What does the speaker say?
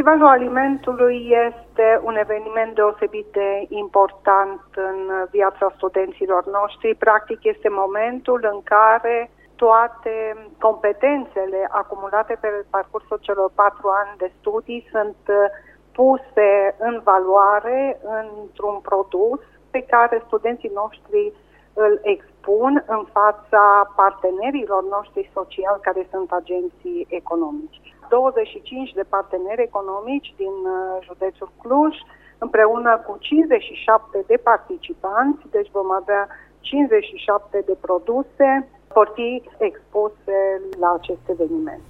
Festivalul Alimentului este un eveniment deosebit de important în viața studenților noștri. Practic este momentul în care toate competențele acumulate pe parcursul celor 4 ani de studii sunt puse în valoare într-un produs pe care studenții noștri îl expun în fața partenerilor noștri sociali, care sunt agenții economici. 25 de parteneri economici din județul Cluj, împreună cu 57 de participanți, deci vom avea 57 de produse, vor fi expuse la acest eveniment.